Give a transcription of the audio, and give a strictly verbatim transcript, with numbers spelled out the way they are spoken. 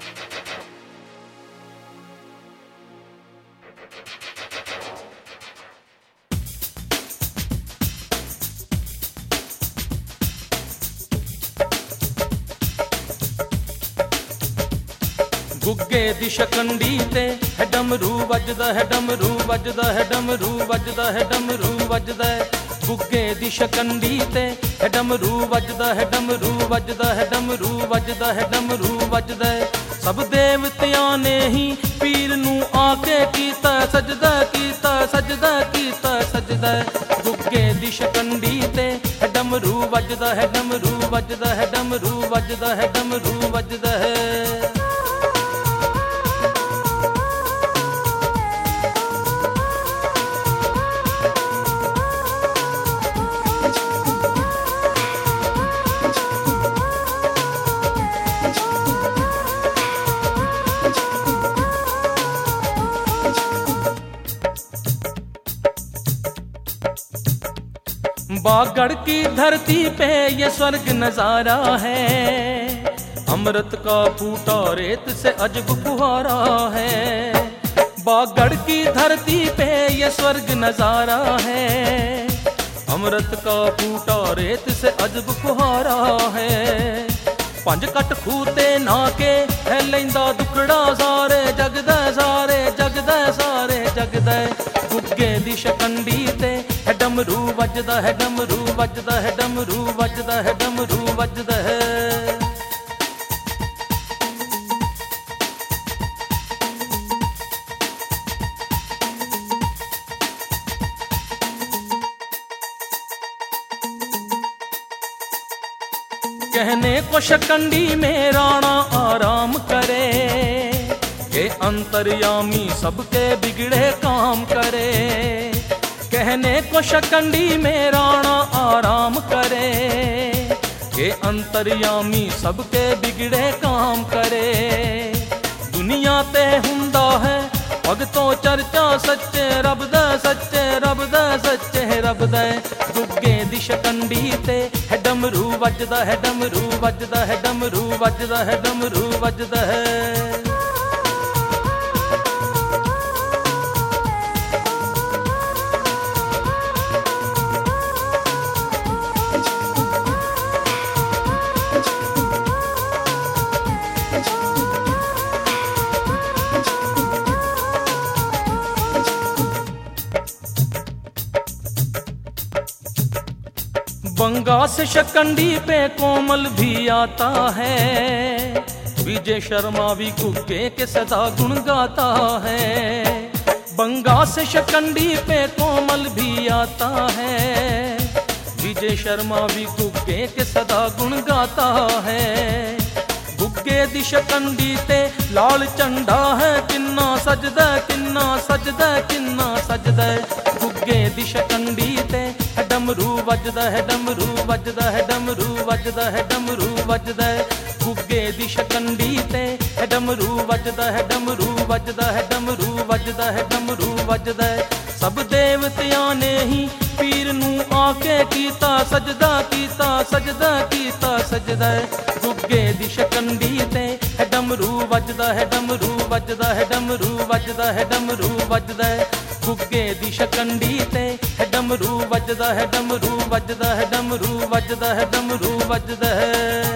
गुग्गे दी शकंडी ते है डमरू वजदा है, डमरू वजदा है, डमरू वजदा है, डमरू वजदा है। गुग्गे दी शकंडी ते है डमरू वजदा है, डमरू वजदा है, डमरू वजदा है, डमरू वजदा है। सब देवतियां ने ही पीर नू आके कीता सजदा, कीता सजदा, कीता सजदा। गुग्गे दी शकंडी ते है डमरू वजदा है, डमरू वजदा है, डमरू वजदा है, डमरू वजदा है। बागड़ की धरती पे ये स्वर्ग नजारा है, अमृत का फूटा रेत से अजब फुहारा है। बागड़ की धरती पे ये स्वर्ग नजारा है, अमृत का फूटा रेत से अजब फुहारा है। पंज कट खूते नाके है लैंदा दुखड़ा सारे जगदा, सारे जगदा, सारे जगदा। गुग्गे दी शकंडी ते है डमरू वजदा है, डमरू वजदा है, डमरू वजदा है, डमरू वजदा है। कहने को शकंडी में राणा आराम करे, के अंतर्यामी सबके बिगड़े काम करे। कहने को शकंडी में राणा आराम करे, के अंतर्यामी सबके बिगड़े काम करे। दुनिया ते हुंदा है भगतों चर्चा सच्चे रब दा, सच्चे रब दा, सच्चे रब दा। गुग्गे दी शकंडी ते है डमरू वजदा है, डमरू वजदा है, डमरू वजदा है, डमरू वजदा है। बंगा से शकंडी पे कोमल भी आता है, विजय शर्मा भी गुग्गे के सदा गुण गाता है। बंगा से शकंडी पे कोमल भी आता है, विजय शर्मा भी गुग्गे के सदा गुण गाता है। गुग्गे दी शकंडी ते लाल झंडा है, किन्ना सजदा, किन्ना सजदा, किन्ना सजदा। गुग्गे दी शकंडी ते है डमरू वजदा है, डमरू वजदा है, डमरू वजदा है, डमरू वजदा। गुग्गे दी शकंडी ते है डमरू वजदा है, डमरू वजदा है, डमरू वजदा है, डमरू वजदा। सब देवतियां ने ही पीर नू आके कीता सजदा, कीता सजदा, कीता सजदा। गुग्गे दी शकंडी ते है डमरू वजदा है, डमरू वजदा है, डमरू वजदा है, डमरू वजदा। गुग्गे दी शकंडी ते है डमरू वजदा है, डमरू वजदा है, डमरू वजदा है, डमरू वजदा है।